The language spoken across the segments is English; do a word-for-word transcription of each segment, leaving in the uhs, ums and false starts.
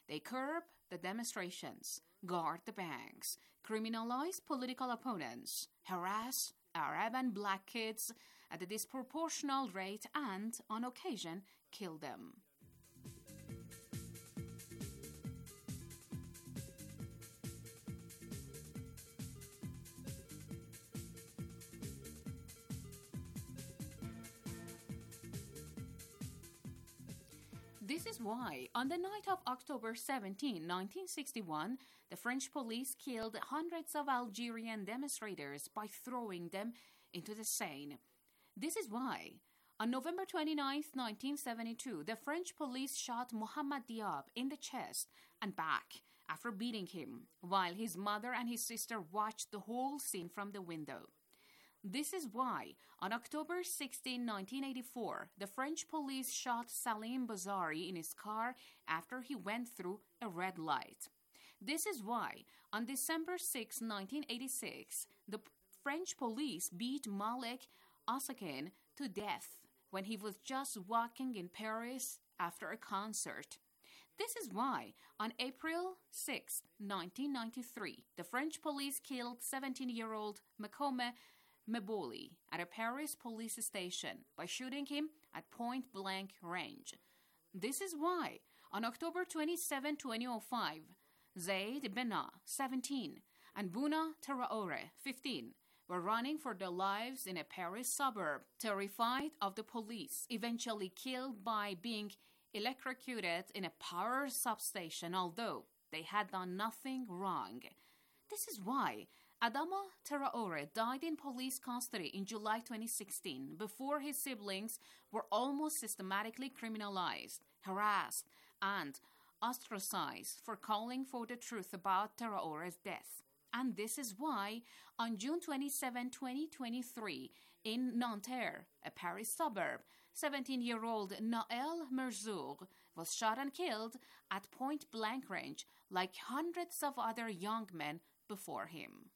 They curb the demonstrations, guard the banks, criminalize political opponents, harass Arab and black kids at a disproportional rate, and, on occasion, kill them. This is why, on the night of October seventeenth, nineteen sixty-one, the French police killed hundreds of Algerian demonstrators by throwing them into the Seine. This is why, on November twenty-ninth, nineteen seventy-two, the French police shot Mohamed Diab in the chest and back after beating him, while his mother and his sister watched the whole scene from the window. This is why, on October sixteenth, nineteen eighty-four, the French police shot Salim Bozari in his car after he went through a red light. This is why, on December sixth, nineteen eighty-six, the French police beat Malek Assakin to death when he was just walking in Paris after a concert. This is why, on April sixth, nineteen ninety-three, the French police killed seventeen-year-old Makome Meboli at a Paris police station by shooting him at point-blank range. This is why, on October twenty-seventh, twenty oh five, Zaid Benna, seventeen, and Bouna Traoré, fifteen, were running for their lives in a Paris suburb, terrified of the police, eventually killed by being electrocuted in a power substation, although they had done nothing wrong. This is why Adama Traoré died in police custody in July twenty sixteen, before his siblings were almost systematically criminalized, harassed, and ostracized for calling for the truth about Traoré's death. And this is why, on June twenty-seventh, twenty twenty-three, in Nanterre, a Paris suburb, seventeen-year-old Naël Merzoug was shot and killed at point-blank range like hundreds of other young men before him.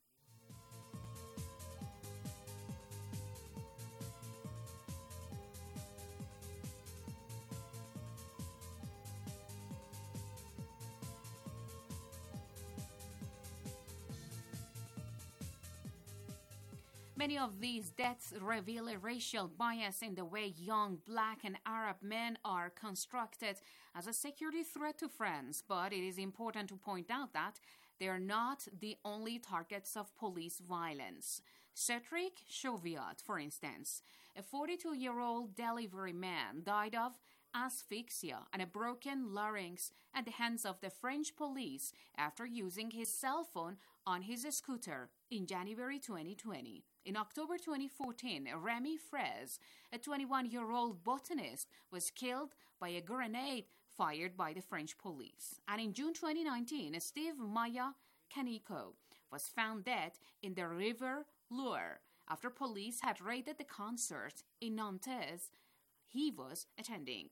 Many of these deaths reveal a racial bias in the way young black and Arab men are constructed as a security threat to France, but it is important to point out that they are not the only targets of police violence. Cedric Chauviat, for instance, a forty-two-year-old delivery man, died of asphyxia and a broken larynx at the hands of the French police after using his cell phone on his scooter in January twenty twenty. In October twenty fourteen, Remy Fraisse, a twenty-one-year-old botanist, was killed by a grenade fired by the French police. And in June twenty nineteen, Steve Maya Canico was found dead in the River Loire after police had raided the concert in Nantes he was attending.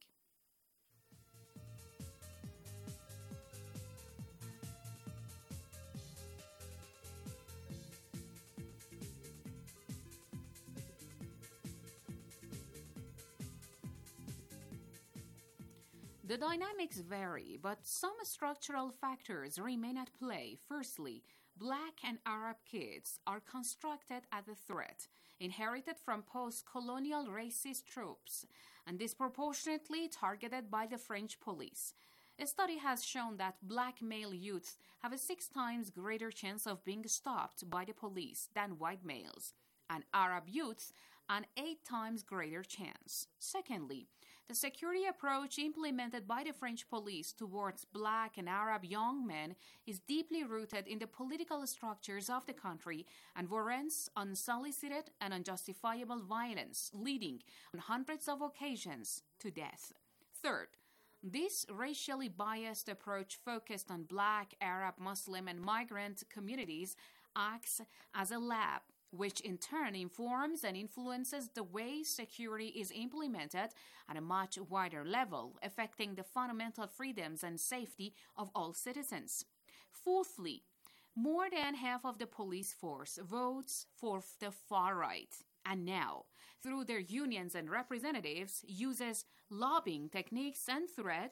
The dynamics vary, but some structural factors remain at play. Firstly, black and Arab kids are constructed as a threat, inherited from post-colonial racist tropes, and disproportionately targeted by the French police. A study has shown that black male youths have a six times greater chance of being stopped by the police than white males, and Arab youths an eight times greater chance. Secondly, the security approach implemented by the French police towards black and Arab young men is deeply rooted in the political structures of the country and warrants unsolicited and unjustifiable violence, leading on hundreds of occasions to death. Third, this racially biased approach focused on black, Arab, Muslim, and migrant communities acts as a lab, which in turn informs and influences the way security is implemented at a much wider level, affecting the fundamental freedoms and safety of all citizens. Fourthly, more than half of the police force votes for the far right, and now, through their unions and representatives, uses lobbying techniques and threats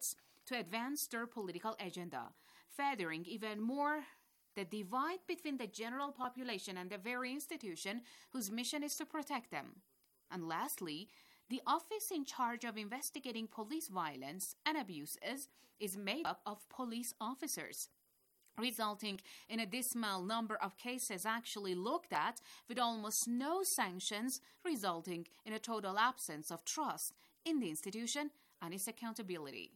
to advance their political agenda, furthering even more the divide between the general population and the very institution whose mission is to protect them. And lastly, the office in charge of investigating police violence and abuses is made up of police officers, resulting in a dismal number of cases actually looked at with almost no sanctions, resulting in a total absence of trust in the institution and its accountability.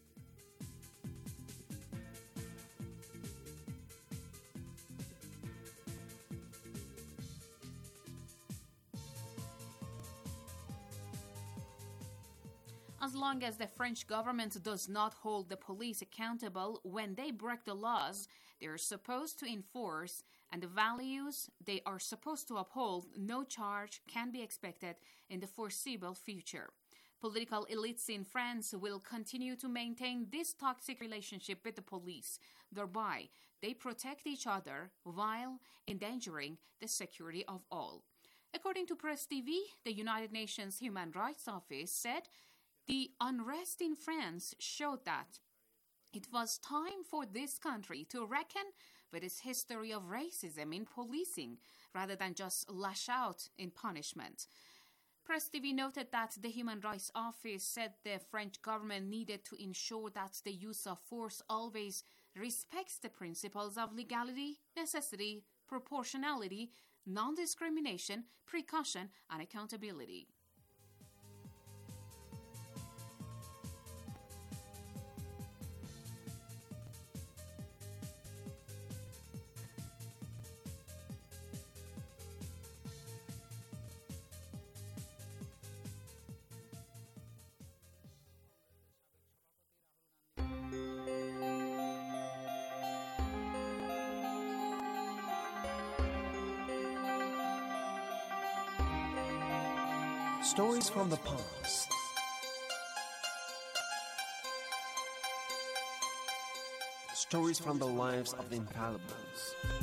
As long as the French government does not hold the police accountable when they break the laws they are supposed to enforce and the values they are supposed to uphold, no charge can be expected in the foreseeable future. Political elites in France will continue to maintain this toxic relationship with the police, thereby they protect each other while endangering the security of all. According to Press T V, the United Nations Human Rights Office said the unrest in France showed that it was time for this country to reckon with its history of racism in policing rather than just lash out in punishment. Press T V noted that the Human Rights Office said the French government needed to ensure that the use of force always respects the principles of legality, necessity, proportionality, non-discrimination, precaution, and accountability. Stories from the past. Stories from the lives of the infallibles.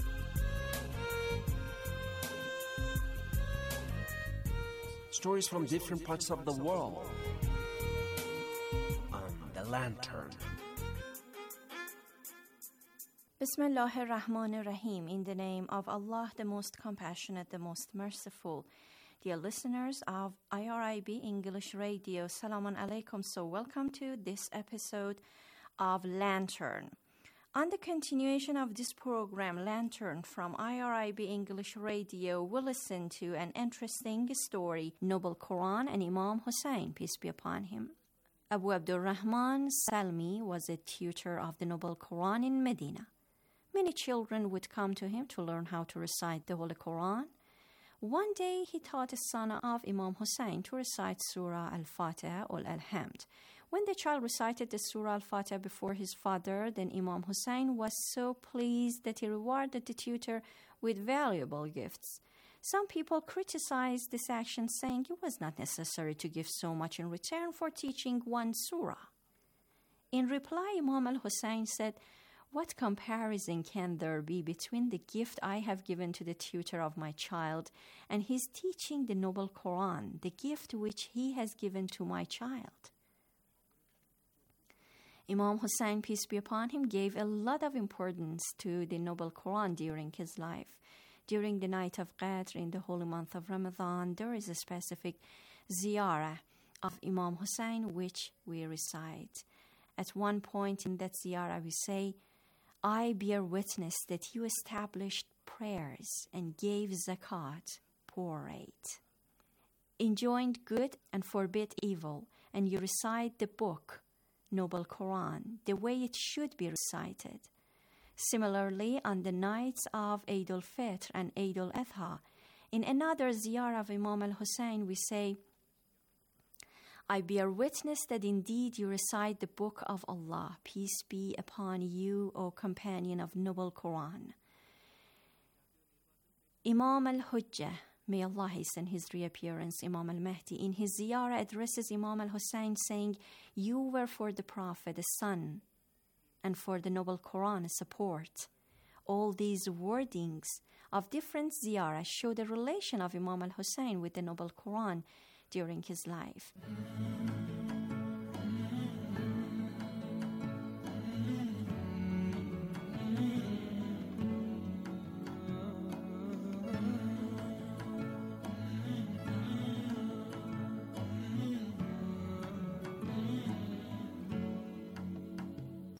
Stories from different parts of the world. On the Lantern. Bismillah ar-Rahman ar-Rahim. In the name of Allah, the most compassionate, the most merciful. Dear listeners of I R I B English Radio, Salamun Alaikum. So welcome to this episode of Lantern. On the continuation of this program, Lantern from I R I B English Radio, we'll listen to an interesting story, Noble Quran and Imam Hussein, peace be upon him. Abu Abdul Rahman Salmi was a tutor of the Noble Quran in Medina. Many children would come to him to learn how to recite the Holy Quran. One day, he taught a son of Imam Hussein to recite Surah Al-Fatiha or Al-Hamd. When the child recited the Surah Al-Fatiha before his father, then Imam Hussein was so pleased that he rewarded the tutor with valuable gifts. Some people criticized this action, saying it was not necessary to give so much in return for teaching one surah. In reply, Imam Al-Hussein said, "What comparison can there be between the gift I have given to the tutor of my child and his teaching the Noble Quran, the gift which he has given to my child?" Imam Hussein, peace be upon him, gave a lot of importance to the Noble Quran during his life. During the night of Qadr in the holy month of Ramadan, there is a specific ziyarah of Imam Hussein which we recite. At one point in that ziyarah we say, "I bear witness that you established prayers and gave zakat, poor rate, enjoined good and forbid evil, and you recite the book, Noble Quran, the way it should be recited. Similarly, on the nights of Eid al-Fitr and Eid al-Adha, in another ziyarah of Imam al-Hussein, we say, "I bear witness that indeed you recite the book of Allah, peace be upon you, O companion of Noble Quran." Imam al-Hujjah, may Allah hasten his reappearance, Imam al-Mahdi, in his ziyarah addresses Imam al-Hussein saying, "You were for the Prophet a son, and for the Noble Quran a support." All these wordings of different ziyarahs show the relation of Imam al-Hussein with the Noble Quran during his life.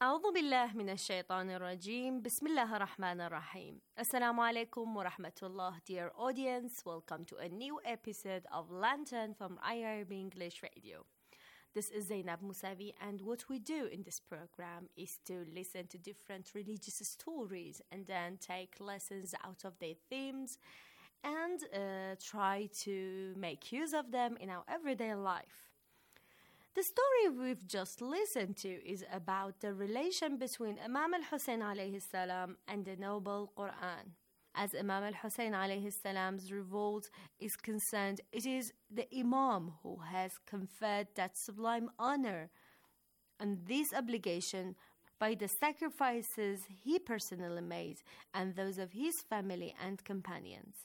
أعوذ بالله من الشيطان الرجيم. بسم الله الرحمن الرحيم. Assalamu alaikum wa rahmatullah. Dear audience, welcome to a new episode of Lantern from I R B English Radio. This is Zainab Musavi, and what we do in this program is to listen to different religious stories and then take lessons out of their themes and uh, try to make use of them in our everyday life. The story we've just listened to is about the relation between Imam al-Hussein alayhi salam and the Noble Quran. As Imam al-Hussein alayhi salam's revolt is concerned, it is the Imam who has conferred that sublime honor and this obligation by the sacrifices he personally made and those of his family and companions.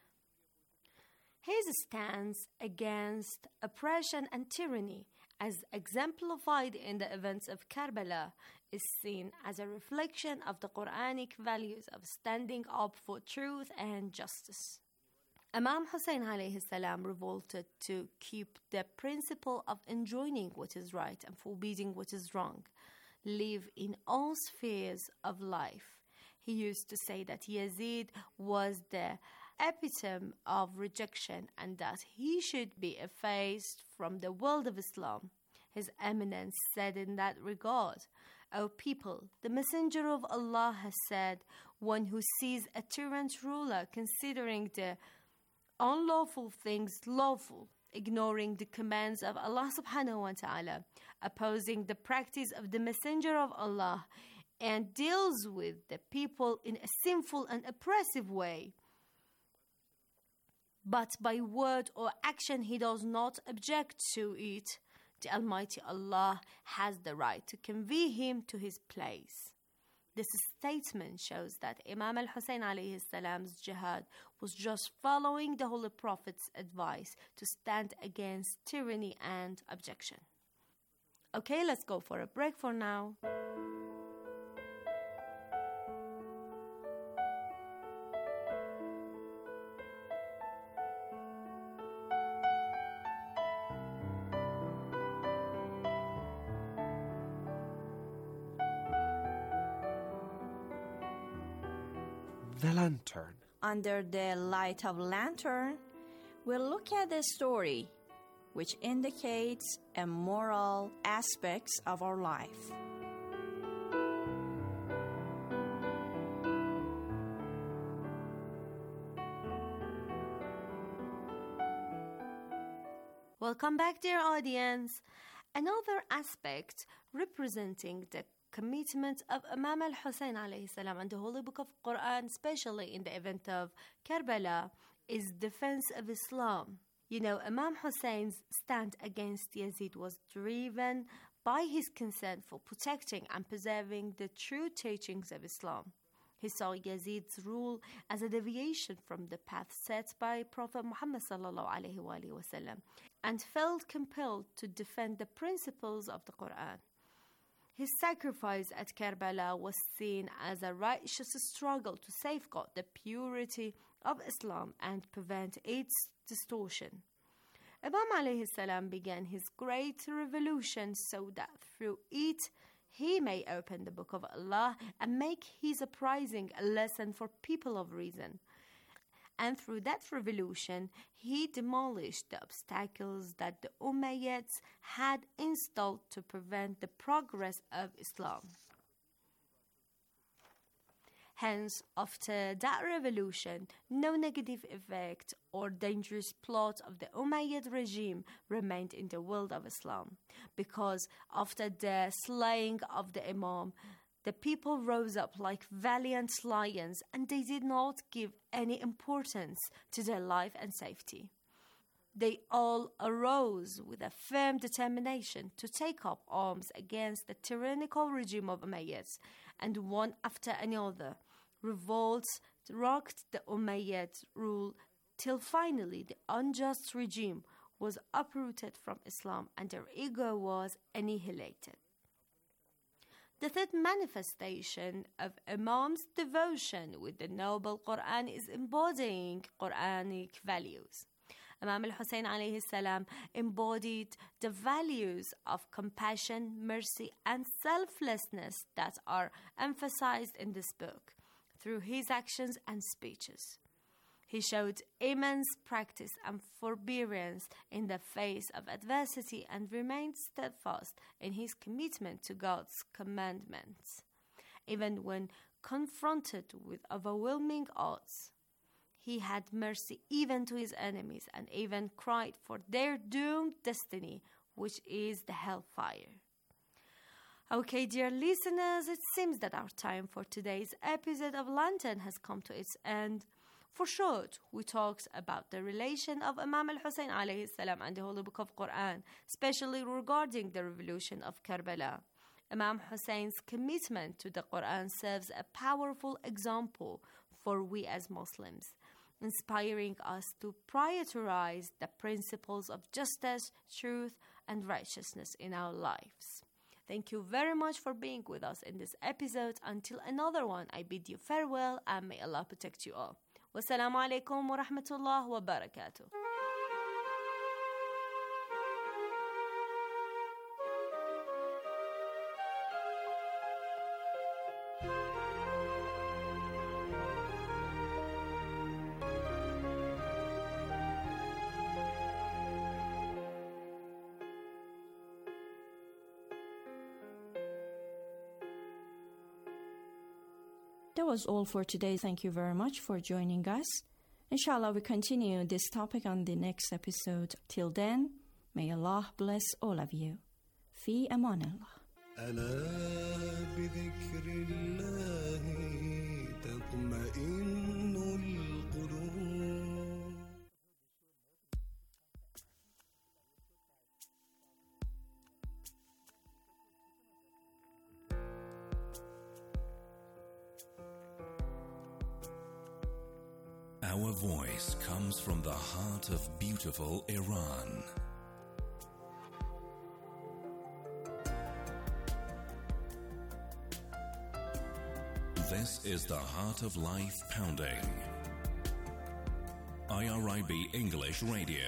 His stance against oppression and tyranny, as exemplified in the events of Karbala, is seen as a reflection of the Quranic values of standing up for truth and justice. Imam Hussein alayhi salam revolted to keep the principle of enjoining what is right and forbidding what is wrong, live in all spheres of life. He used to say that Yazid was the epitome of rejection and that he should be effaced from the world of Islam. His Eminence said in that regard, "O people, the Messenger of Allah has said, one who sees a tyrant ruler considering the unlawful things lawful, ignoring the commands of Allah subhanahu wa ta'ala, opposing the practice of the Messenger of Allah, and deals with the people in a sinful and oppressive way, but by word or action he does not object to it, the Almighty Allah has the right to convey him to his place." This statement shows that Imam al-Hussein alayhi salam's jihad was just following the Holy Prophet's advice to stand against tyranny and objection. Okay, let's go for a break for now. The Lantern. Under the light of lantern, we'll look at the story which indicates a moral aspects of our life. Welcome back, dear audience. Another aspect representing the commitment of Imam al-Hussein alayhi salam and the Holy Book of Quran, especially in the event of Karbala, is defense of Islam. You know, Imam Hussein's stand against Yazid was driven by his concern for protecting and preserving the true teachings of Islam. He saw Yazid's rule as a deviation from the path set by Prophet Muhammad sallallahu alaihi wasallam and felt compelled to defend the principles of the Quran. His sacrifice at Karbala was seen as a righteous struggle to safeguard the purity of Islam and prevent its distortion. Imam alayhi salam began his great revolution so that through it he may open the Book of Allah and make his uprising a lesson for people of reason. And through that revolution, he demolished the obstacles that the Umayyads had installed to prevent the progress of Islam. Hence, after that revolution, no negative effect or dangerous plot of the Umayyad regime remained in the world of Islam, because after the slaying of the Imam, the people rose up like valiant lions and they did not give any importance to their life and safety. They all arose with a firm determination to take up arms against the tyrannical regime of Umayyads, and one after another, revolts rocked the Umayyad rule till finally the unjust regime was uprooted from Islam and their ego was annihilated. The third manifestation of Imam's devotion with the Noble Quran is embodying Quranic values. Imam al-Hussein alayhi salam embodied the values of compassion, mercy, and selflessness that are emphasized in this book through his actions and speeches. He showed immense practice and forbearance in the face of adversity and remained steadfast in his commitment to God's commandments. Even when confronted with overwhelming odds, he had mercy even to his enemies and even cried for their doomed destiny, which is the hellfire. Okay, dear listeners, it seems that our time for today's episode of Lantern has come to its end. For short, we talked about the relation of Imam al-Hussein alayhi salam and the Holy Book of Quran, especially regarding the revolution of Karbala. Imam Hussein's commitment to the Quran serves a powerful example for we as Muslims, inspiring us to prioritize the principles of justice, truth, and righteousness in our lives. Thank you very much for being with us in this episode. Until another one, I bid you farewell and may Allah protect you all. Wassalamu alaikum wa rahmatullah wa barakatuh. That was all for today. Thank you very much for joining us. Inshallah, we continue this topic on the next episode. Till then, may Allah bless all of you. Fi aman Allah. ألا بذكر الله تطمئن القلوب. Our voice comes from the heart of beautiful Iran. This is the Heart of Life Pounding. I R I B English Radio.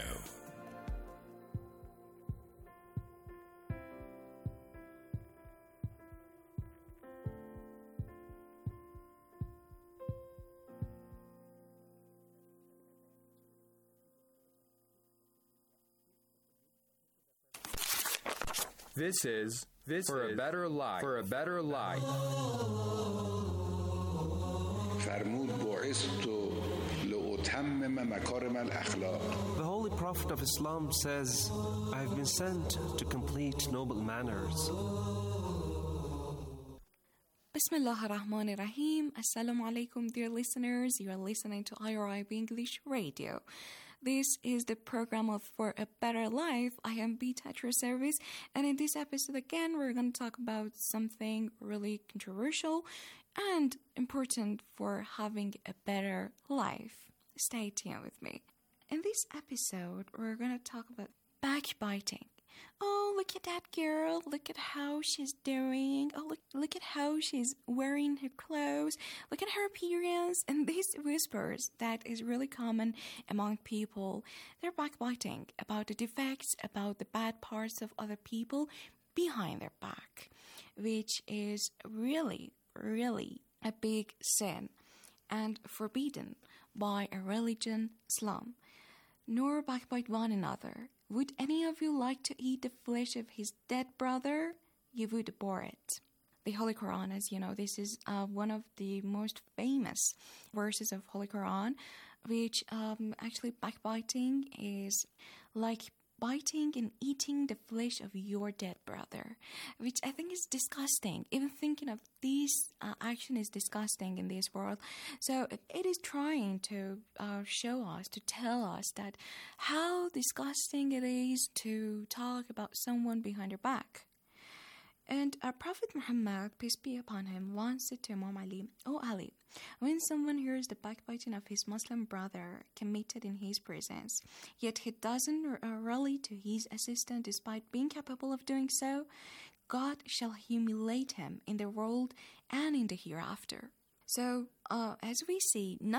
This is this for is a better life. For a better life. فرمود بعثت لأتمم مكارم الأخلاق. The Holy Prophet of Islam says, I have been sent to complete noble manners. Bismillah ar-Rahman ar-Rahim. Assalamu alaikum, dear listeners. You are listening to I R I B English Radio. This is the program of For a Better Life. I am Bita at your service, and in this episode again, we're going to talk about something really controversial and important for having a better life. Stay tuned with me. In this episode, we're going to talk about backbiting. Oh, look at that girl. Look at how she's doing. Oh, look, look at how she's wearing her clothes. Look at her appearance. And these whispers that is really common among people. They're backbiting about the defects, about the bad parts of other people behind their back, which is really, really a big sin and forbidden by a religion, Islam. Nor backbite one another. Would any of you like to eat the flesh of his dead brother? You would abhor it. The Holy Quran, as you know, this is uh, one of the most famous verses of Holy Quran, which um, actually backbiting is like biting and eating the flesh of your dead brother, which I think is disgusting. Even thinking of this uh, action is disgusting in this world. So it is trying to uh, show us, to tell us that how disgusting it is to talk about someone behind your back. And our Prophet Muhammad, peace be upon him, once said to Imam Ali, "O Ali, when someone hears the backbiting of his Muslim brother committed in his presence, yet he doesn't r- rally to his assistance despite being capable of doing so, God shall humiliate him in the world and in the hereafter." So, uh, as we see, not only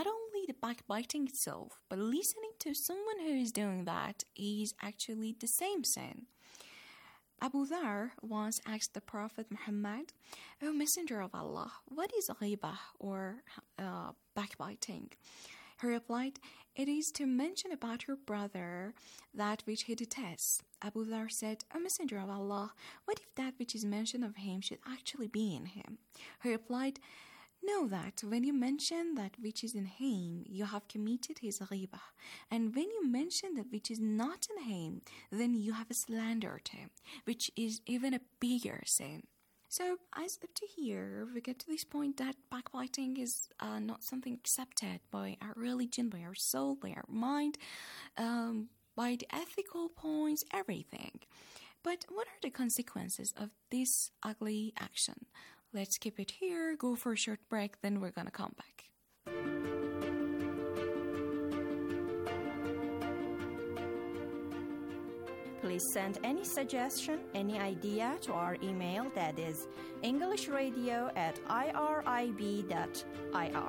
only the backbiting itself, but listening to someone who is doing that is actually the same sin. Abu Dhar once asked the Prophet Muhammad, "O Messenger of Allah, what is ghibah or uh, backbiting?" He replied, "It is to mention about your brother that which he detests." Abu Dhar said, "O Messenger of Allah, what if that which is mentioned of him should actually be in him?" He replied, "Know that when you mention that which is in him, you have committed his ghibah. And when you mention that which is not in him, then you have slandered him, which is even a bigger sin." So, as up to here, we get to this point that backbiting is uh, not something accepted by our religion, by our soul, by our mind, um, by the ethical points, everything. But what are the consequences of this ugly action? Let's keep it here, go for a short break, then we're gonna come back. Please send any suggestion, any idea to our email, that is englishradio at irib dot I R.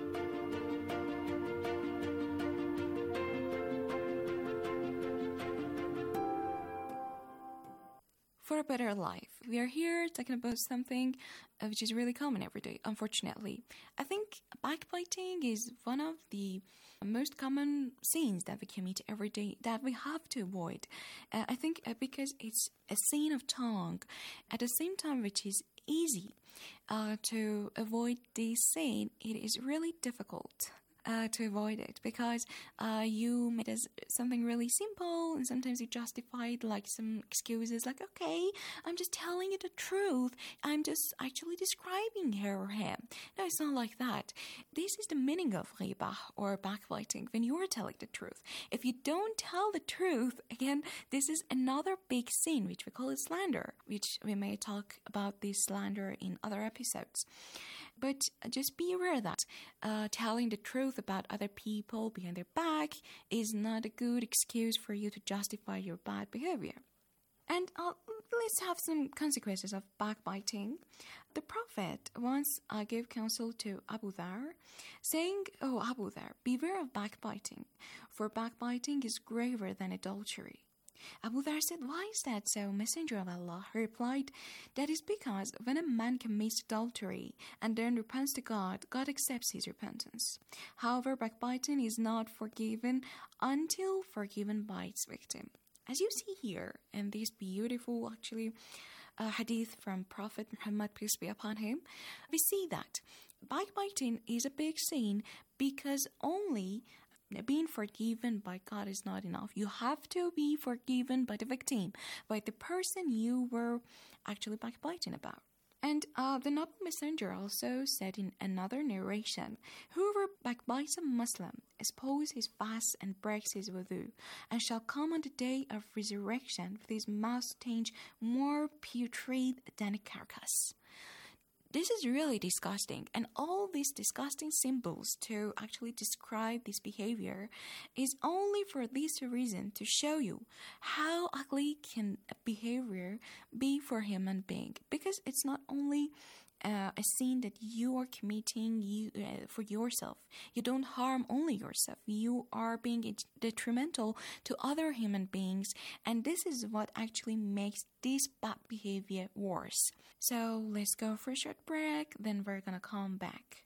For a better life, we are here talking about something uh, which is really common every day, unfortunately. I think backbiting is one of the most common sins that we commit every day that we have to avoid. Uh, I think uh, because it's a sin of tongue, at the same time which is easy uh, to avoid this sin, it is really difficult. Uh, to avoid it because uh, you made it something really simple, and sometimes you justify it like some excuses like, okay, I'm just telling you the truth, I'm just actually describing her or him. No, it's not like that. This is the meaning of ghibah or backbiting, when you are telling the truth. If you don't tell the truth, again, this is another big sin which we call it slander, which we may talk about this slander in other episodes. But just be aware that uh, telling the truth about other people behind their back is not a good excuse for you to justify your bad behavior. And uh, let's have some consequences of backbiting. The Prophet once uh, gave counsel to Abu Dhar, saying, "Oh, Abu Dhar, beware of backbiting, for backbiting is graver than adultery." Abu Dhar said, "Why is that so, Messenger of Allah?" He replied, "That is because when a man commits adultery and then repents to God, God accepts his repentance. However, backbiting is not forgiven until forgiven by its victim." As you see here in this beautiful, actually, uh, hadith from Prophet Muhammad, peace be upon him, we see that backbiting is a big sin because only being forgiven by God is not enough. You have to be forgiven by the victim, by the person you were actually backbiting about. And uh, the noble messenger also said in another narration, "Whoever backbites a Muslim, spoils his fast and breaks his wudu, and shall come on the day of resurrection with his mouth stained more putrid than a carcass." This is really disgusting, and all these disgusting symbols to actually describe this behavior is only for this reason, to show you how ugly can a behavior be for a human being, because it's not only Uh, a sin that you are committing you uh, for yourself. You don't harm only yourself. You are being detrimental to other human beings, and this is what actually makes this bad behavior worse. So let's go for a short break, then we're gonna come back.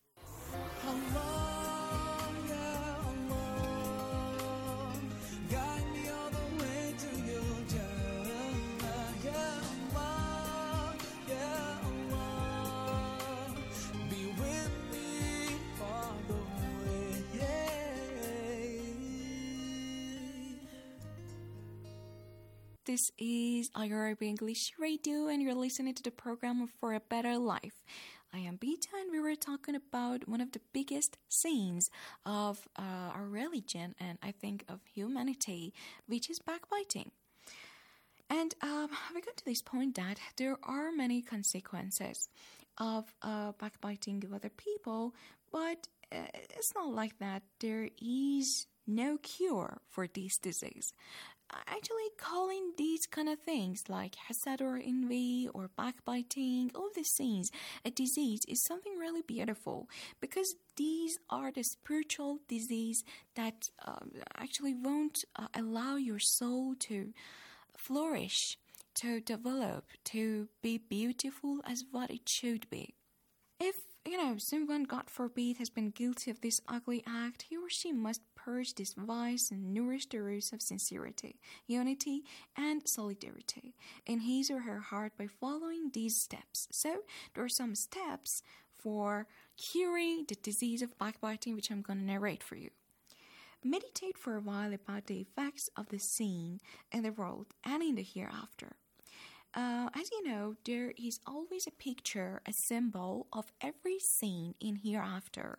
This is I R I B English Radio, and you're listening to the program For a Better Life. I am Beta, and we were talking about one of the biggest sins of uh, our religion, and I think of humanity, which is backbiting. And um, we got to this point that there are many consequences of uh, backbiting of other people, but uh, it's not like that. There is no cure for this disease. actually calling these kind of things like hasad or envy or backbiting, all these things, a disease is something really beautiful, because these are the spiritual disease that um, actually won't uh, allow your soul to flourish, to develop, to be beautiful as what it should be. If, you know, someone, God forbid, has been guilty of this ugly act, he or she must purge this vice and nourish the roots of sincerity, unity, and solidarity in his or her heart by following these steps. So, there are some steps for curing the disease of backbiting, which I'm going to narrate for you. Meditate for a while about the effects of the sin in the world and in the hereafter. Uh, as you know, there is always a picture, a symbol of every scene in hereafter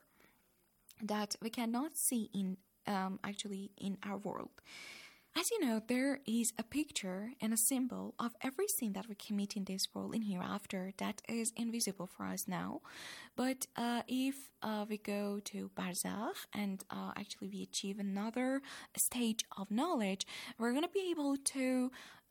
that we cannot see in um, actually in our world. As you know, there is a picture and a symbol of every sin that we commit in this world in hereafter that is invisible for us now. But uh, if uh, we go to Barzakh and uh, actually we achieve another stage of knowledge, we're going to be able to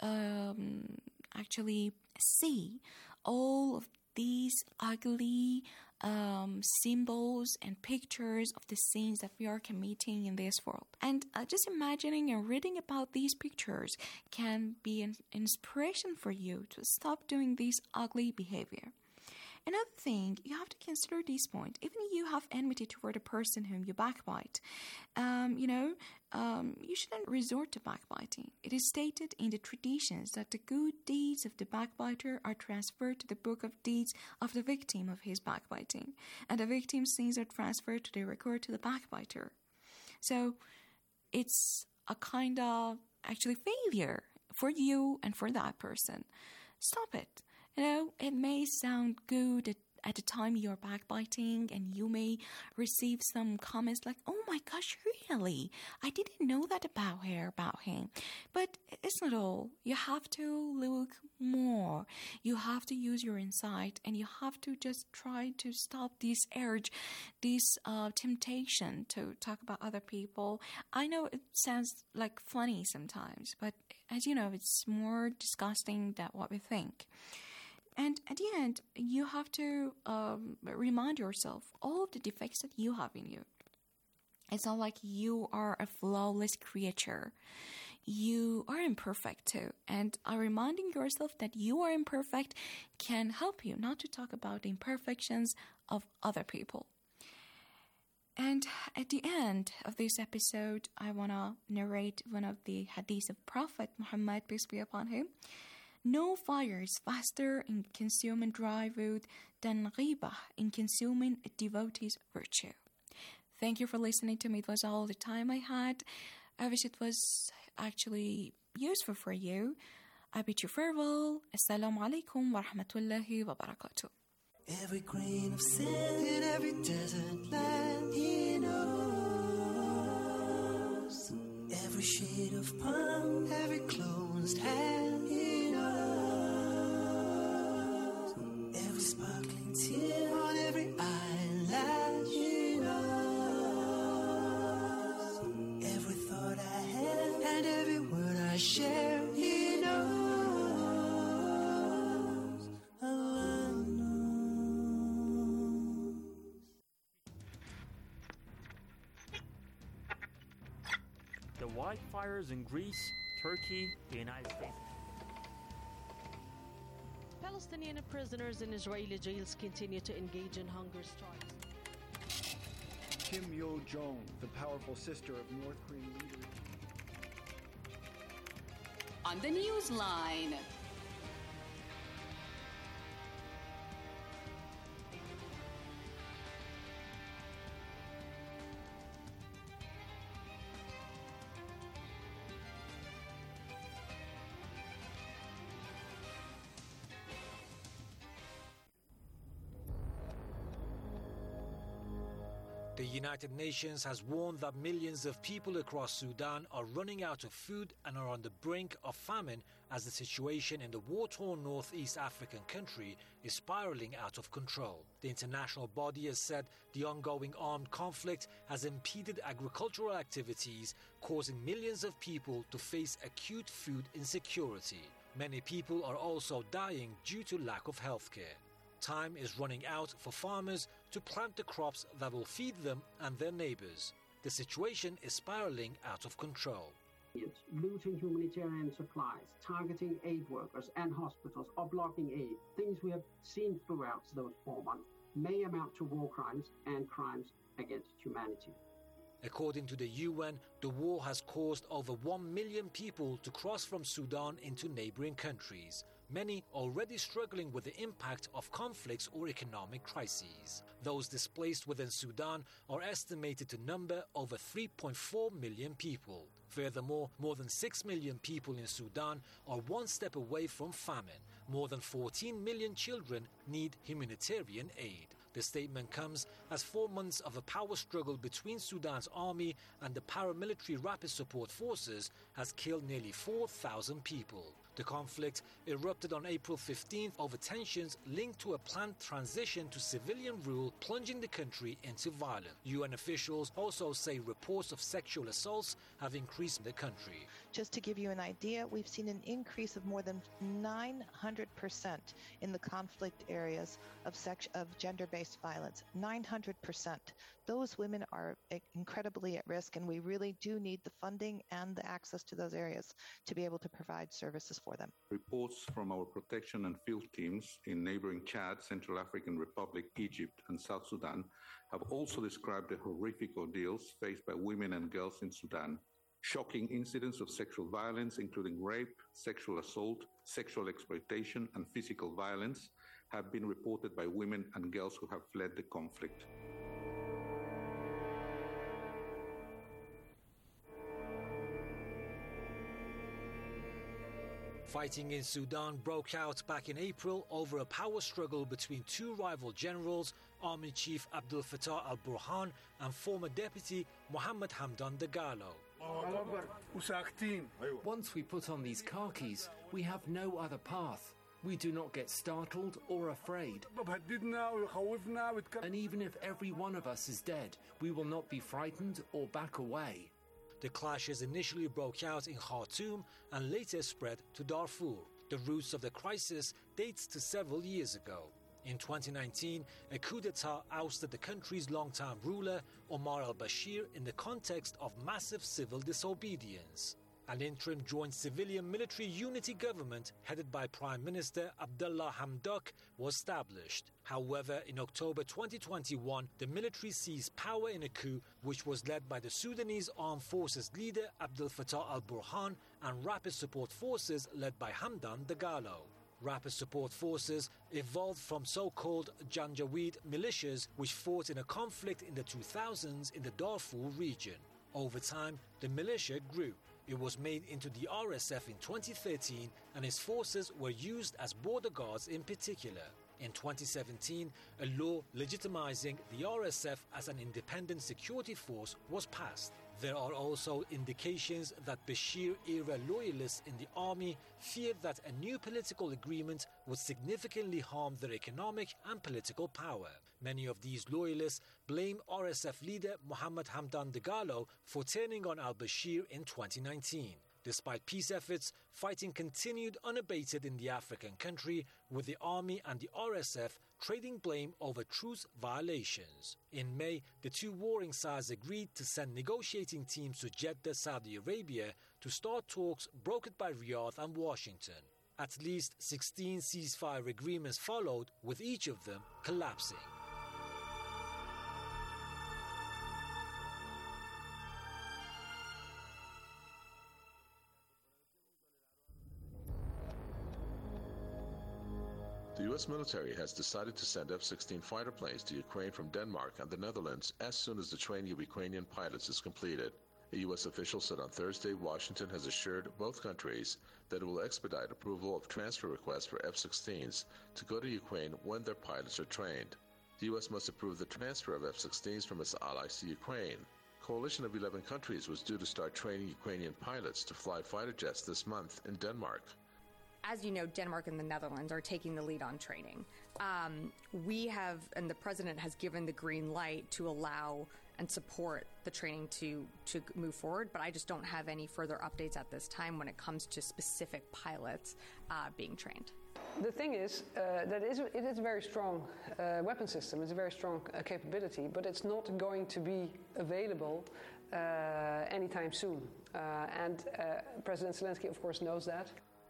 um, actually see all of these ugly um, symbols and pictures of the sins that we are committing in this world. And uh, just imagining and reading about these pictures can be an inspiration for you to stop doing this ugly behavior. Another thing, you have to consider this point. Even if you have enmity toward a person whom you backbite, um, you know, um, you shouldn't resort to backbiting. It is stated in the traditions that the good deeds of the backbiter are transferred to the book of deeds of the victim of his backbiting, and the victim's sins are transferred to the record to the backbiter. So, it's a kind of actually failure for you and for that person. Stop it. You know, it may sound good at, at the time you're backbiting, and you may receive some comments like, oh my gosh, really? I didn't know that about her, about him. But it's not all. You have to look more. You have to use your insight, and you have to just try to stop this urge, this uh, temptation to talk about other people. I know it sounds like funny sometimes, but as you know, it's more disgusting than what we think. And at the end, you have to um, remind yourself all of the defects that you have in you. It's not like you are a flawless creature. You are imperfect too. And uh, reminding yourself that you are imperfect can help you not to talk about the imperfections of other people. And at the end of this episode, I want to narrate one of the hadiths of Prophet Muhammad, peace be upon him. No fire is faster in consuming dry wood than ghibah in consuming a devotee's virtue. Thank you for listening to me. It was all the time I had. I wish it was actually useful for you. I bid you farewell. Assalamu alaikum wa rahmatullahi wa barakatuh. Every grain of sand in every desert land he knows. Every shade of palm, every closed hand he knows. Every sparkling tear on every eyelash he knows. Every thought I have and every word I share he knows. Allah knows. The wildfires in Greece, Turkey, the United States. Palestinian prisoners in Israeli jails continue to engage in hunger strikes. Kim Yo-jong, the powerful sister of North Korean leader. On the Newsline. The United Nations has warned that millions of people across Sudan are running out of food and are on the brink of famine as the situation in the war-torn northeast African country is spiraling out of control. The international body has said the ongoing armed conflict has impeded agricultural activities, causing millions of people to face acute food insecurity. Many people are also dying due to lack of healthcare. Time is running out for farmers to plant the crops that will feed them and their neighbors. The situation is spiraling out of control. Looting humanitarian supplies, targeting aid workers and hospitals, or blocking aid, things we have seen throughout those four months, may amount to war crimes and crimes against humanity. According to the U N, the war has caused over one million people to cross from Sudan into neighboring countries, many already struggling with the impact of conflicts or economic crises. Those displaced within Sudan are estimated to number over three point four million people. Furthermore, more than six million people in Sudan are one step away from famine. More than fourteen million children need humanitarian aid. The statement comes as four months of a power struggle between Sudan's army and the paramilitary Rapid Support Forces has killed nearly four thousand people. The conflict erupted on April fifteenth over tensions linked to a planned transition to civilian rule, plunging the country into violence. U N officials also say reports of sexual assaults have increased in the country. Just to give you an idea, we've seen an increase of more than nine hundred percent in the conflict areas of, sex- of gender-based violence. nine hundred percent. Those women are incredibly at risk, and we really do need the funding and the access to those areas to be able to provide services for them. Reports from our protection and field teams in neighboring Chad, Central African Republic, Egypt, and South Sudan have also described the horrific ordeals faced by women and girls in Sudan. Shocking incidents of sexual violence, including rape, sexual assault, sexual exploitation, and physical violence, have been reported by women and girls who have fled the conflict. Fighting in Sudan broke out back in April over a power struggle between two rival generals, Army Chief Abdel Fattah al-Burhan and former Deputy Mohammed Hamdan Dagalo. Once we put on these khakis, we have no other path. We do not get startled or afraid. And even if every one of us is dead, we will not be frightened or back away. The clashes initially broke out in Khartoum and later spread to Darfur. The roots of the crisis dates to several years ago. In twenty nineteen, a coup d'etat ousted the country's long-time ruler, Omar al-Bashir, in the context of massive civil disobedience. An interim joint civilian-military unity government headed by Prime Minister Abdullah Hamdok was established. However, in October twenty twenty-one, the military seized power in a coup which was led by the Sudanese Armed Forces leader Abdel Fattah al-Burhan and Rapid Support Forces led by Hamdan Dagalo. Rapid Support Forces evolved from so-called Janjaweed militias which fought in a conflict in the two thousands in the Darfur region. Over time, the militia grew. It was made into the R S F in twenty thirteen and its forces were used as border guards in particular. In twenty seventeen, a law legitimizing the R S F as an independent security force was passed. There are also indications that Bashir-era loyalists in the army feared that a new political agreement would significantly harm their economic and political power. Many of these loyalists blame R S F leader Mohammed Hamdan Dagalo for turning on al-Bashir in twenty nineteen. Despite peace efforts, fighting continued unabated in the African country, with the army and the R S F trading blame over truce violations. In May, the two warring sides agreed to send negotiating teams to Jeddah, Saudi Arabia, to start talks brokered by Riyadh and Washington. At least sixteen ceasefire agreements followed, with each of them collapsing. The U S military has decided to send F sixteen fighter planes to Ukraine from Denmark and the Netherlands as soon as the training of Ukrainian pilots is completed. A U S official said on Thursday Washington has assured both countries that it will expedite approval of transfer requests for F sixteens to go to Ukraine when their pilots are trained. The U S must approve the transfer of F sixteens from its allies to Ukraine. A coalition of eleven countries was due to start training Ukrainian pilots to fly fighter jets this month in Denmark. As you know, Denmark and the Netherlands are taking the lead on training. Um, we have, and the president has given the green light to allow and support the training to, to move forward, but I just don't have any further updates at this time when it comes to specific pilots uh, being trained. The thing is uh, that it is, it is a very strong uh, weapon system. It's a very strong uh, capability, but it's not going to be available uh, anytime soon. Uh, and uh, President Zelensky, of course, knows that.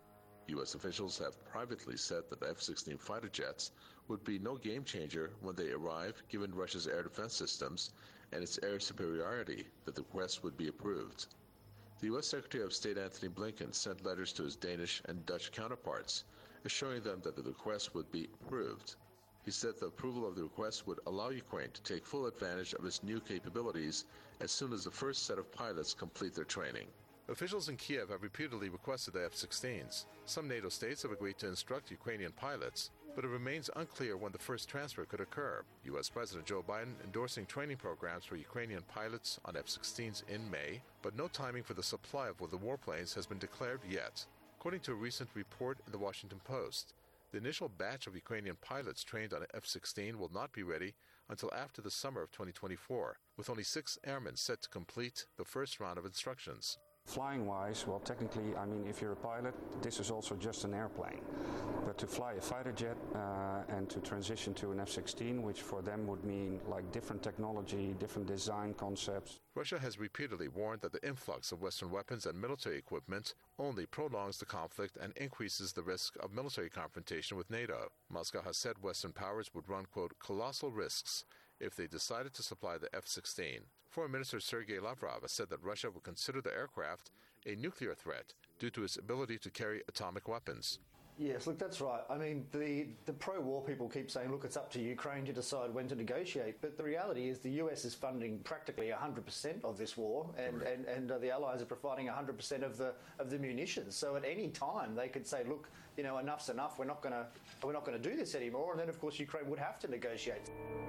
U S officials have privately said that the F sixteen fighter jets would be no game changer when they arrive, given Russia's air defense systems and its air superiority, that the request would be approved. The U S Secretary of State Antony Blinken sent letters to his Danish and Dutch counterparts, assuring them that the request would be approved. He said the approval of the request would allow Ukraine to take full advantage of its new capabilities as soon as the first set of pilots complete their training. Officials in Kiev have repeatedly requested the F sixteens. Some NATO states have agreed to instruct Ukrainian pilots, but it remains unclear when the first transfer could occur. U S President Joe Biden endorsing training programs for Ukrainian pilots on F sixteens in May, but no timing for the supply of the warplanes has been declared yet. According to a recent report in the Washington Post, the initial batch of Ukrainian pilots trained on F sixteen will not be ready until after the summer of twenty twenty-four, with only six airmen set to complete the first round of instructions. Flying-wise, well, technically, I mean, if you're a pilot, this is also just an airplane. But to fly a fighter jet uh, and to transition to an F sixteen, which for them would mean like different technology, different design concepts. Russia has repeatedly warned that the influx of Western weapons and military equipment only prolongs the conflict and increases the risk of military confrontation with NATO. Moscow has said Western powers would run, quote, colossal risks if they decided to supply the F sixteen. Foreign Minister Sergei Lavrov has said that Russia would consider the aircraft a nuclear threat due to its ability to carry atomic weapons. Yes, look, that's right. I mean, the, the pro-war people keep saying, look, it's up to Ukraine to decide when to negotiate. But the reality is the U S is funding practically one hundred percent of this war, and, right. and, and uh, the Allies are providing one hundred percent of the of the munitions. So at any time they could say, look, you know, enough's enough. We're not going to we're not going to do this anymore. And then, of course, Ukraine would have to negotiate.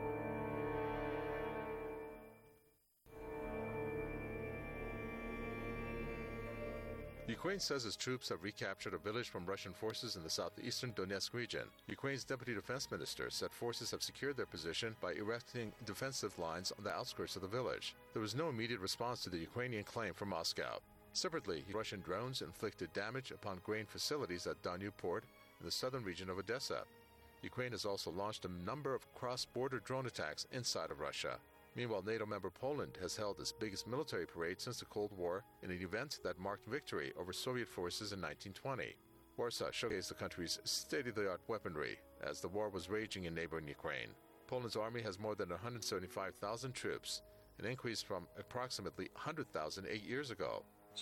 Ukraine says its troops have recaptured a village from Russian forces in the southeastern Donetsk region. Ukraine's deputy defense minister said forces have secured their position by erecting defensive lines on the outskirts of the village. There was no immediate response to the Ukrainian claim from Moscow. Separately, Russian drones inflicted damage upon grain facilities at Danube port in the southern region of Odessa. Ukraine has also launched a number of cross-border drone attacks inside of Russia. Meanwhile, NATO member Poland has held its biggest military parade since the Cold War in an event that marked victory over Soviet forces in nineteen twenty. Warsaw showcased the country's state-of-the-art weaponry as the war was raging in neighboring Ukraine. Poland's army has more than one hundred seventy-five thousand troops, an increase from approximately one hundred thousand eight years ago.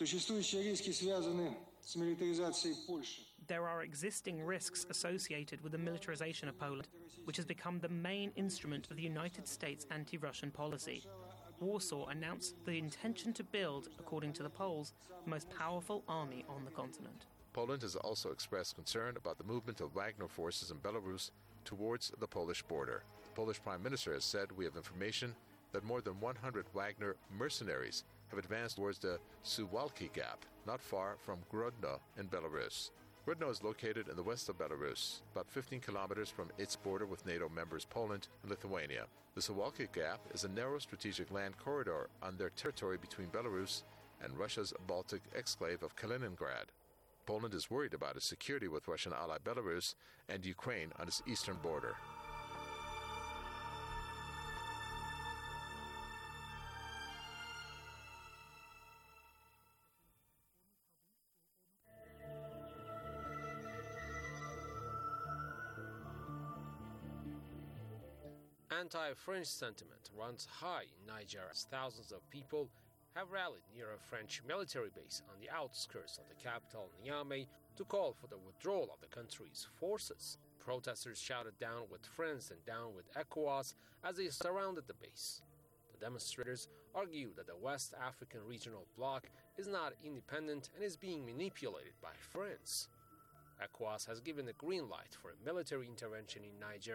There are existing risks associated with the militarization of Poland, which has become the main instrument of the United States anti-Russian policy. Warsaw announced the intention to build, according to the Poles, the most powerful army on the continent. Poland has also expressed concern about the movement of Wagner forces in Belarus towards the Polish border. The Polish Prime Minister has said, we have information that more than one hundred Wagner mercenaries have advanced towards the Suwalki Gap, not far from Grodno in Belarus. Grodno is located in the west of Belarus, about fifteen kilometers from its border with NATO members Poland and Lithuania. The Suwalki Gap is a narrow strategic land corridor on their territory between Belarus and Russia's Baltic exclave of Kaliningrad. Poland is worried about its security with Russian ally Belarus and Ukraine on its eastern border. Anti-French sentiment runs high in Niger as thousands of people have rallied near a French military base on the outskirts of the capital, Niamey, to call for the withdrawal of the country's forces. Protesters shouted down with France and down with ECOWAS as they surrounded the base. The demonstrators argued that the West African regional bloc is not independent and is being manipulated by France. ECOWAS has given the green light for a military intervention in Niger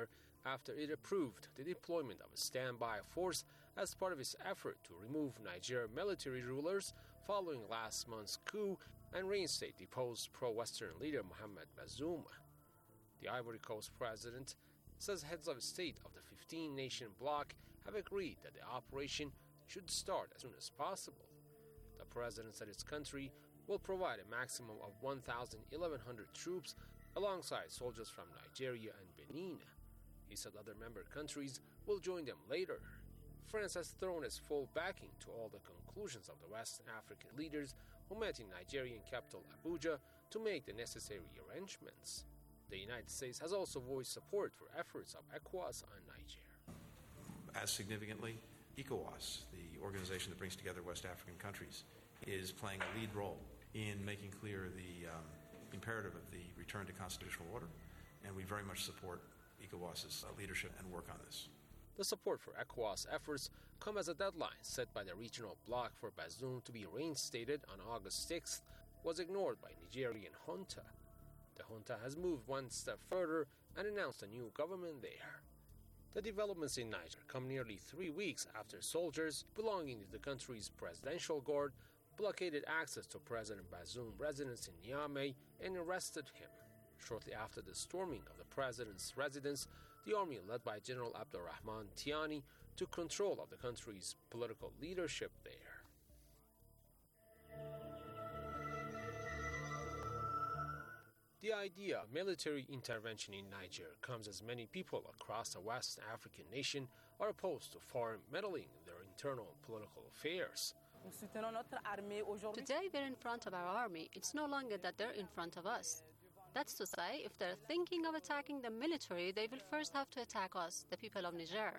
after it approved the deployment of a standby force as part of its effort to remove Nigerian military rulers following last month's coup and reinstate deposed pro-Western leader Mohamed Bazoum. The Ivory Coast president says heads of state of the fifteen-nation bloc have agreed that the operation should start as soon as possible. The president said his country will provide a maximum of one thousand eleven hundred troops alongside soldiers from Nigeria and Benin. He said other member countries will join them later. France has thrown its full backing to all the conclusions of the West African leaders who met in Nigerian capital Abuja to make the necessary arrangements. The United States has also voiced support for efforts of ECOWAS on Niger. As significantly, ECOWAS, the organization that brings together West African countries, is playing a lead role in making clear the um, imperative of the return to constitutional order, and we very much support ECOWAS's uh, leadership and work on this. The support for ECOWAS efforts come as a deadline set by the regional bloc for Bazoum to be reinstated on August sixth was ignored by Nigerian junta. The junta has moved one step further and announced a new government there. The developments in Niger come nearly three weeks after soldiers belonging to the country's presidential guard blockaded access to President Bazoum's residence in Niamey and arrested him. Shortly after the storming of the president's residence, the army led by General Abdurrahman Tiani took control of the country's political leadership there. The idea of military intervention in Niger comes as many people across the West African nation are opposed to foreign meddling in their internal political affairs. Today we're in front of our army. It's no longer that they're in front of us. That's to say, if they're thinking of attacking the military, they will first have to attack us, the people of Niger.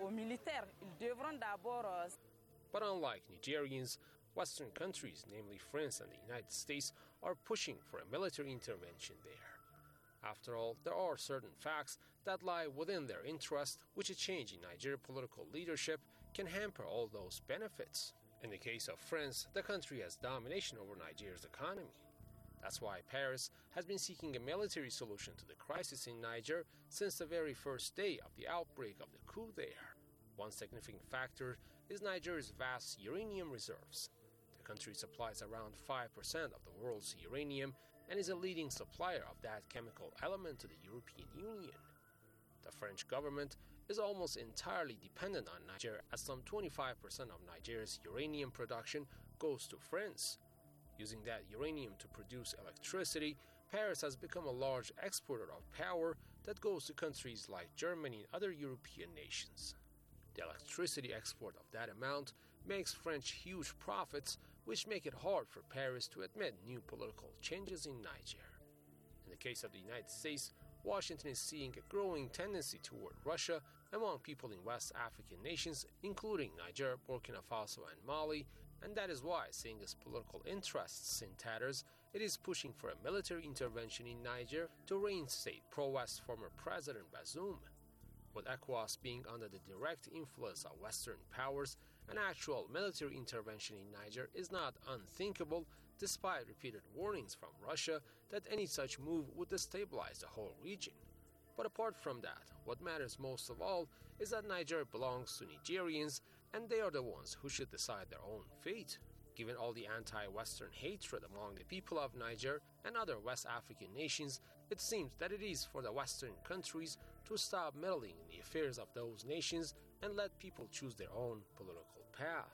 But unlike Nigerians, Western countries, namely France and the United States, are pushing for a military intervention there. After all, there are certain facts that lie within their interest, which a change in Nigerian political leadership can hamper all those benefits. In the case of France, the country has domination over Nigeria's economy. That's why Paris has been seeking a military solution to the crisis in Niger since the very first day of the outbreak of the coup there. One significant factor is Niger's vast uranium reserves. The country supplies around five percent of the world's uranium and is a leading supplier of that chemical element to the European Union. The French government is almost entirely dependent on Niger, as some twenty-five percent of Nigeria's uranium production goes to France. Using that uranium to produce electricity, Paris has become a large exporter of power that goes to countries like Germany and other European nations. The electricity export of that amount makes French huge profits, which make it hard for Paris to admit new political changes in Niger. In the case of the United States, Washington is seeing a growing tendency toward Russia among people in West African nations, including Niger, Burkina Faso, and Mali, and that is why, seeing its political interests in tatters, it is pushing for a military intervention in Niger to reinstate pro-West former President Bazoum. With ECOWAS being under the direct influence of Western powers, an actual military intervention in Niger is not unthinkable, despite repeated warnings from Russia that any such move would destabilize the whole region. But apart from that, what matters most of all is that Niger belongs to Nigerians, and they are the ones who should decide their own fate. Given all the anti-Western hatred among the people of Niger and other West African nations, it seems that it is for the Western countries to stop meddling in the affairs of those nations and let people choose their own political path.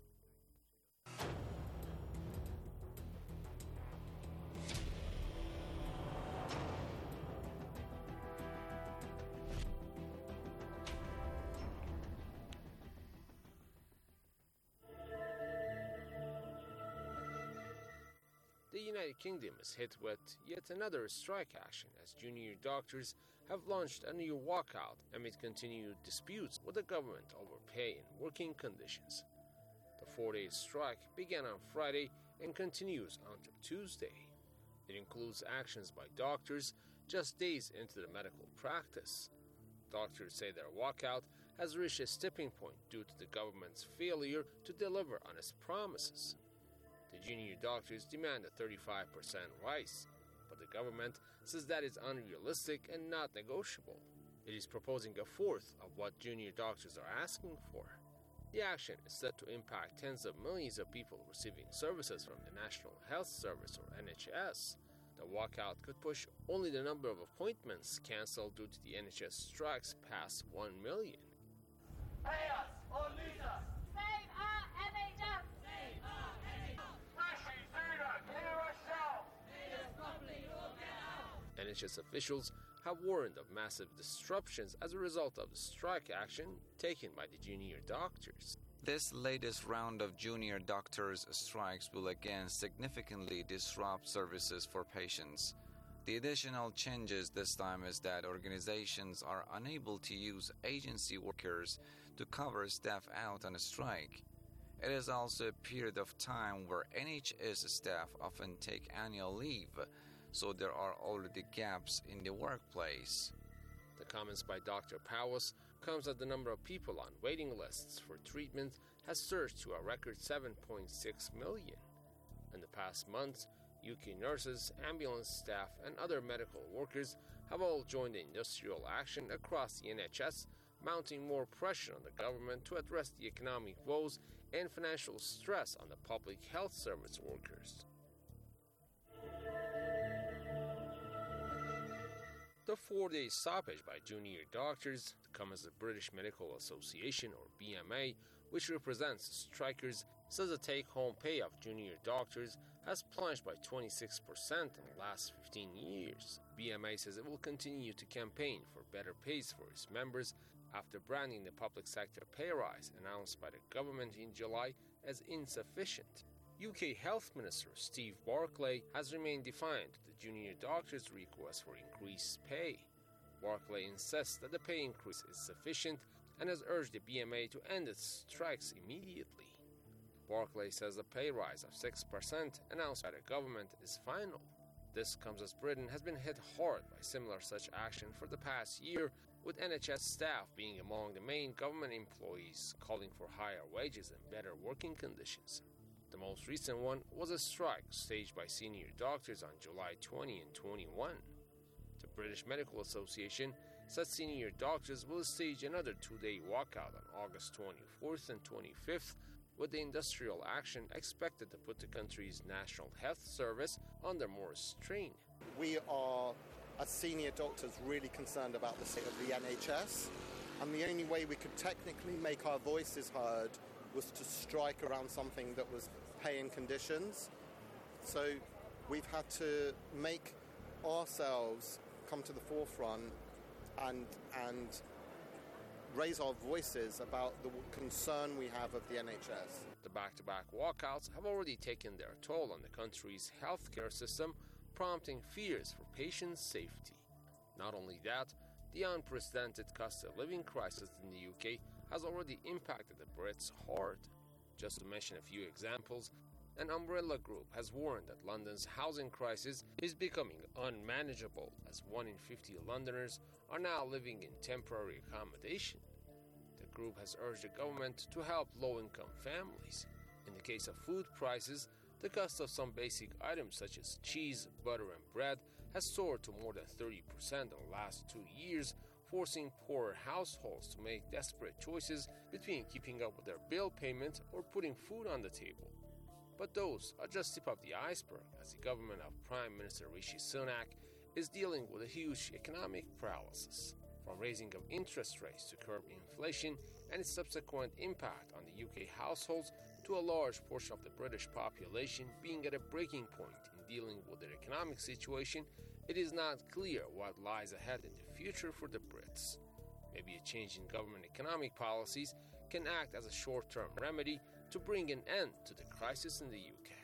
The United Kingdom is hit with yet another strike action as junior doctors have launched a new walkout amid continued disputes with the government over pay and working conditions. The four-day strike began on Friday and continues until Tuesday. It includes actions by doctors just days into the medical practice. Doctors say their walkout has reached a tipping point due to the government's failure to deliver on its promises. The junior doctors demand a thirty-five percent rise, but the government says that is unrealistic and not negotiable. It is proposing a fourth of what junior doctors are asking for. The action is set to impact tens of millions of people receiving services from the National Health Service, or N H S. The walkout could push only the number of appointments cancelled due to the N H S strikes past one million. Pay us or lose us. Save our N H S. Save our N H S. Rishi Sunak, hear us shout. Pay us properly or get out. N H S officials have warned of massive disruptions as a result of the strike action taken by the junior doctors. This latest round of junior doctors' strikes will again significantly disrupt services for patients. The additional changes this time is that organizations are unable to use agency workers to cover staff out on a strike. It is also a period of time where N H S staff often take annual leave, so there are already gaps in the workplace. The comments by Doctor Powis comes as the number of people on waiting lists for treatment has surged to a record seven point six million. In the past month, U K nurses, ambulance staff, and other medical workers have all joined the industrial action across the N H S, mounting more pressure on the government to address the economic woes and financial stress on the public health service workers. The four-day stoppage by junior doctors comes as the British Medical Association, or B M A, which represents strikers, says the take-home pay of junior doctors has plunged by twenty-six percent in the last fifteen years. B M A says it will continue to campaign for better pays for its members after branding the public sector pay rise announced by the government in July as insufficient. U K Health Minister Steve Barclay has remained defiant to the junior doctors' request for increased pay. Barclay insists that the pay increase is sufficient and has urged the B M A to end its strikes immediately. Barclay says the pay rise of six percent announced by the government is final. This comes as Britain has been hit hard by similar such action for the past year, with N H S staff being among the main government employees calling for higher wages and better working conditions. The most recent one was a strike staged by senior doctors on July twentieth and twenty-first. The British Medical Association said senior doctors will stage another two-day walkout on August twenty-fourth and twenty-fifth, with the industrial action expected to put the country's National Health Service under more strain. We are, as senior doctors, really concerned about the state of the N H S, and the only way we could technically make our voices heard was to strike around something that was pay and conditions. So we've had to make ourselves come to the forefront and and raise our voices about the concern we have of the N H S. The back-to-back walkouts have already taken their toll on the country's healthcare system, prompting fears for patient safety. Not only that, the unprecedented cost of living crisis in the U K has already impacted the Brits hard. Just to mention a few examples, an umbrella group has warned that London's housing crisis is becoming unmanageable, as one in fifty Londoners are now living in temporary accommodation. The group has urged the government to help low-income families. In the case of food prices, the cost of some basic items such as cheese, butter, and bread has soared to more than thirty percent in the last two years, forcing poorer households to make desperate choices between keeping up with their bill payment or putting food on the table. But those are just tip of the iceberg, as the government of Prime Minister Rishi Sunak is dealing with a huge economic paralysis, from raising of interest rates to curb inflation and its subsequent impact on the U K households to a large portion of the British population being at a breaking point in dealing with their economic situation. It is not clear what lies ahead in the future for the Brits. Maybe a change in government economic policies can act as a short-term remedy to bring an end to the crisis in the U K.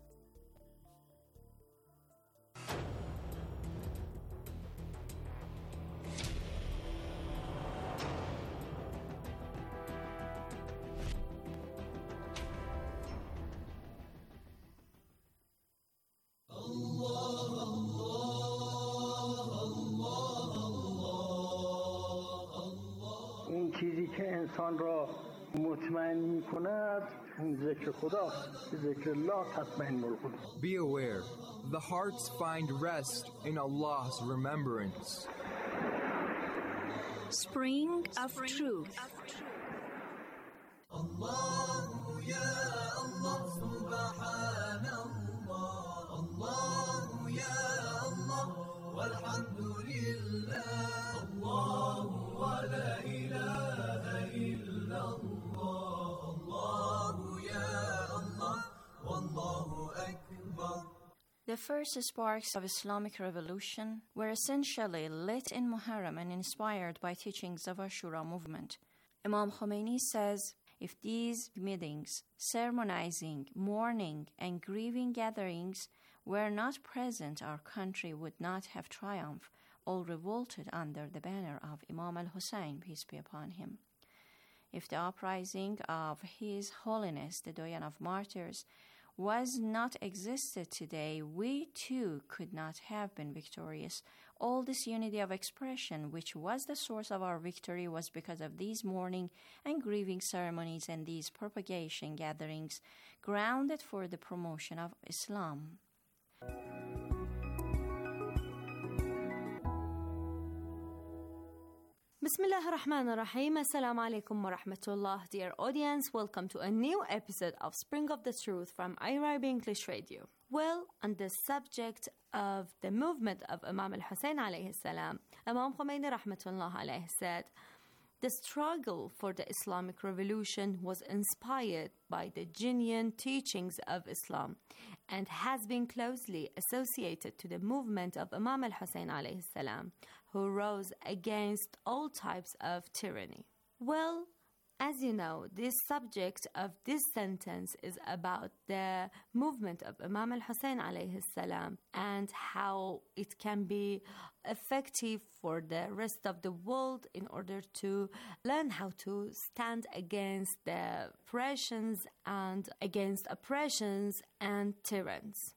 این چیزی که انسان را مطمئن می‌کند ذکر خداست. ذکر الله تطمئن القلوب. Be aware, the hearts find rest in Allah's remembrance. Spring of Truth. الله يا الله سبحان الله الله يا الله والحمد لله الله ولا إله إلا الله الله يا الله والله أكبر. The first sparks of Islamic revolution were essentially lit in Muharram and inspired by teachings of Ashura movement. Imam Khomeini says, if these meetings, sermonizing, mourning, and grieving gatherings were not present, our country would not have triumphed or revolted under the banner of Imam al-Hussein, peace be upon him. If the uprising of His Holiness, the Doyen of Martyrs, was not existed today, we too could not have been victorious. All this unity of expression, which was the source of our victory, was because of these mourning and grieving ceremonies and these propagation gatherings, grounded for the promotion of Islam. Bismillah ar-Rahman ar-Rahim. Assalamu alaikum wa rahmatullah. Dear audience, welcome to a new episode of Spring of the Truth from I R I B English Radio. Well, on the subject of the movement of Imam al-Hussein alayhi salam, Imam Khomeini rahmatullah alayhi said, the struggle for the Islamic revolution was inspired by the genuine teachings of Islam and has been closely associated to the movement of Imam al-Hussein alayhi salam, who rose against all types of tyranny. Well, as you know, this subject of this sentence is about the movement of Imam al-Hussein alayhi salam and how it can be effective for the rest of the world in order to learn how to stand against the oppressions and against oppressions and tyrants.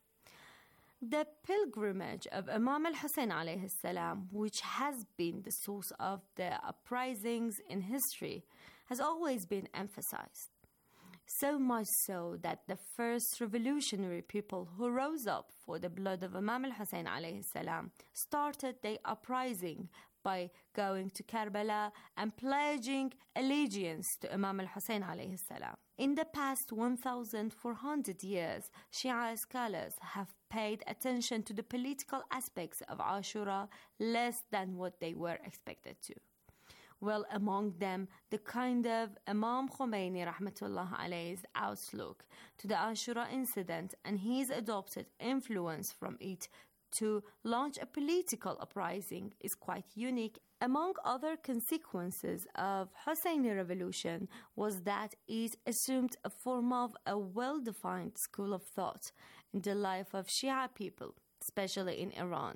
The pilgrimage of Imam al-Hussein alayhi salam, which has been the source of the uprisings in history, has always been emphasized. So much so that the first revolutionary people who rose up for the blood of Imam al-Hussein alayhi salam started their uprising by going to Karbala and pledging allegiance to Imam al-Hussein alayhi salam. In the past one thousand four hundred years, Shia scholars have paid attention to the political aspects of Ashura less than what they were expected to. Well, among them, the kind of Imam Khomeini rahmatullah alayhi's outlook to the Ashura incident and his adopted influence from it to launch a political uprising is quite unique. Among other consequences of Husseini revolution was that it assumed a form of a well-defined school of thought in the life of Shia people, especially in Iran.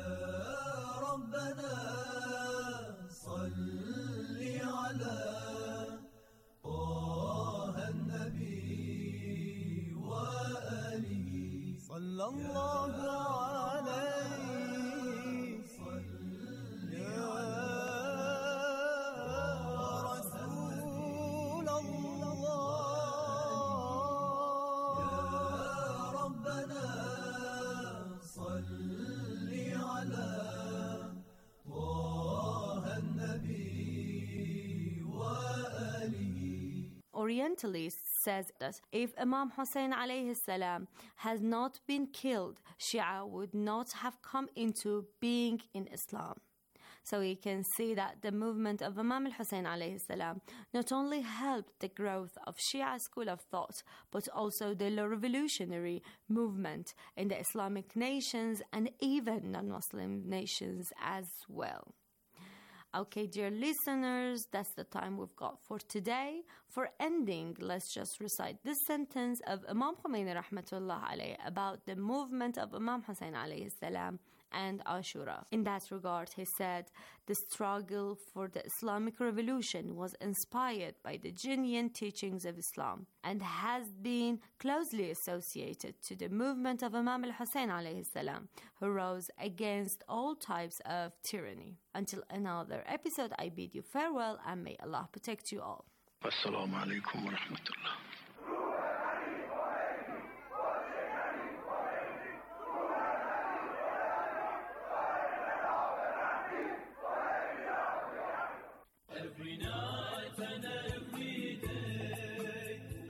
Orientalists says that if Imam Hussein alayhi salam has not been killed, Shia would not have come into being in Islam. So we can see that the movement of Imam al-Hussein alayhi salam not only helped the growth of Shia school of thought, but also the revolutionary movement in the Islamic nations and even non-Muslim nations as well. Okay, dear listeners, that's the time we've got for today. For ending, let's just recite this sentence of Imam Khomeini rahmatullah alayhi about the movement of Imam Hussein alayhi salam and Ashura. In that regard, he said, the struggle for the Islamic revolution was inspired by the genuine teachings of Islam and has been closely associated to the movement of Imam al-Hussein alayhi salam, who rose against all types of tyranny. Until another episode, I bid you farewell and may Allah protect you all. Assalamu alaikum wa rahmatullah.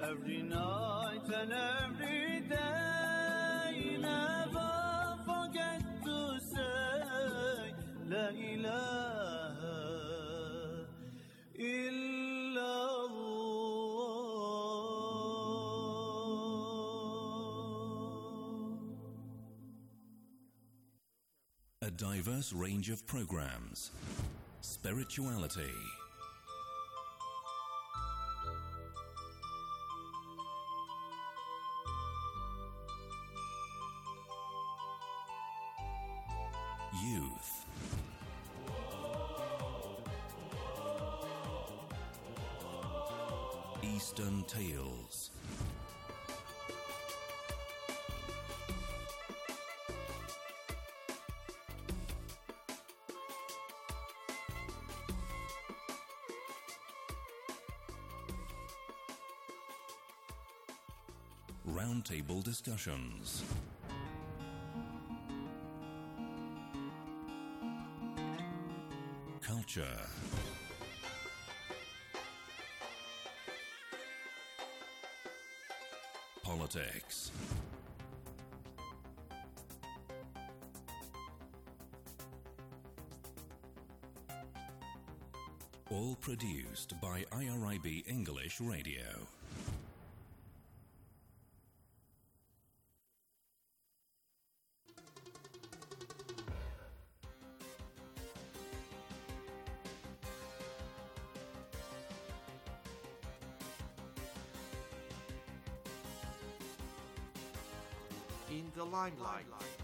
every night and every day. Never forget to say La ilaha illallah. A diverse range of programs. Spirituality. Youth. Eastern Tales. Roundtable discussions. Culture. Politics. All produced by I R I B English Radio. In the limelight.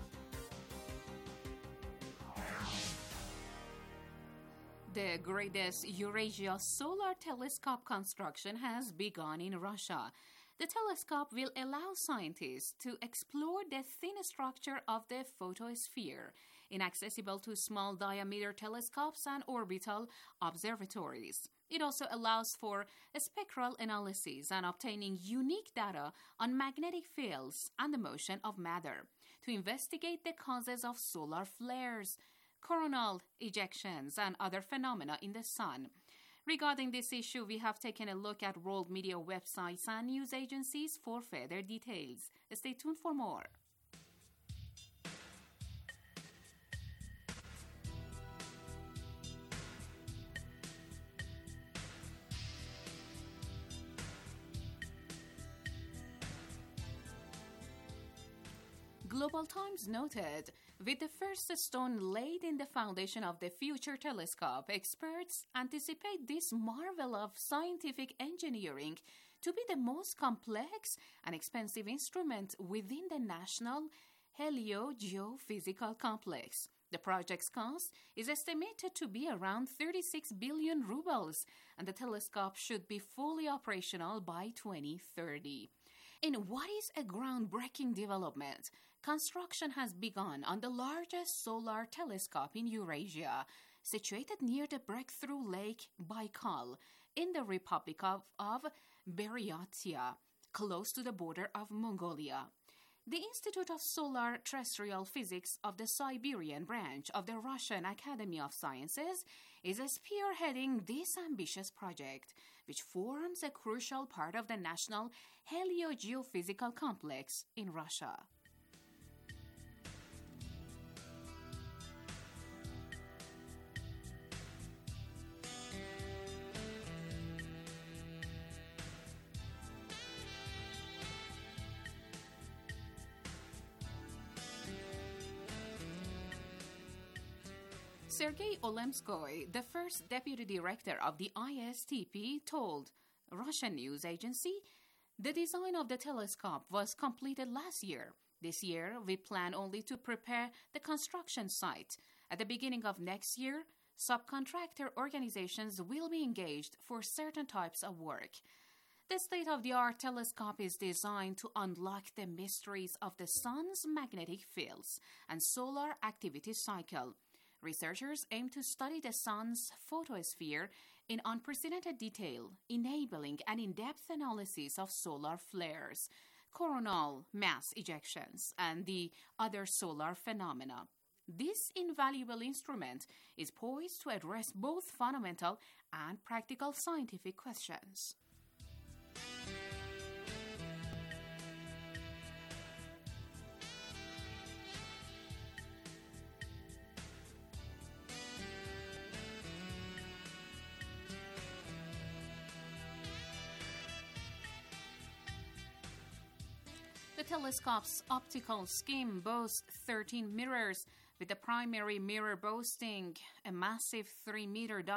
The greatest Eurasia Solar Telescope construction has begun in Russia. The telescope will allow scientists to explore the thin structure of the photosphere, inaccessible to small diameter telescopes and orbital observatories. It also allows for spectral analysis and obtaining unique data on magnetic fields and the motion of matter to investigate the causes of solar flares, coronal ejections, and other phenomena in the sun. Regarding this issue, we have taken a look at world media websites and news agencies for further details. Stay tuned for more. Global Times noted, with the first stone laid in the foundation of the future telescope, experts anticipate this marvel of scientific engineering to be the most complex and expensive instrument within the National Heliogeophysical Complex. The project's cost is estimated to be around thirty-six billion rubles, and the telescope should be fully operational by twenty thirty. In what is a groundbreaking development, construction has begun on the largest solar telescope in Eurasia, situated near the breakthrough lake Baikal in the Republic of, of Buryatia, close to the border of Mongolia. The Institute of Solar Terrestrial Physics of the Siberian branch of the Russian Academy of Sciences is spearheading this ambitious project, which forms a crucial part of the National Heliogeophysical Complex in Russia. Sergei Olemskoy, the first deputy director of the I S T P, told Russian news agency, "The design of the telescope was completed last year. This year, we plan only to prepare the construction site. At the beginning of next year, subcontractor organizations will be engaged for certain types of work." The state-of-the-art telescope is designed to unlock the mysteries of the sun's magnetic fields and solar activity cycle. Researchers aim to study the sun's photosphere in unprecedented detail, enabling an in-depth analysis of solar flares, coronal mass ejections, and the other solar phenomena. This invaluable instrument is poised to address both fundamental and practical scientific questions. telescope's optical scheme boasts thirteen mirrors, with the primary mirror boasting a massive three meter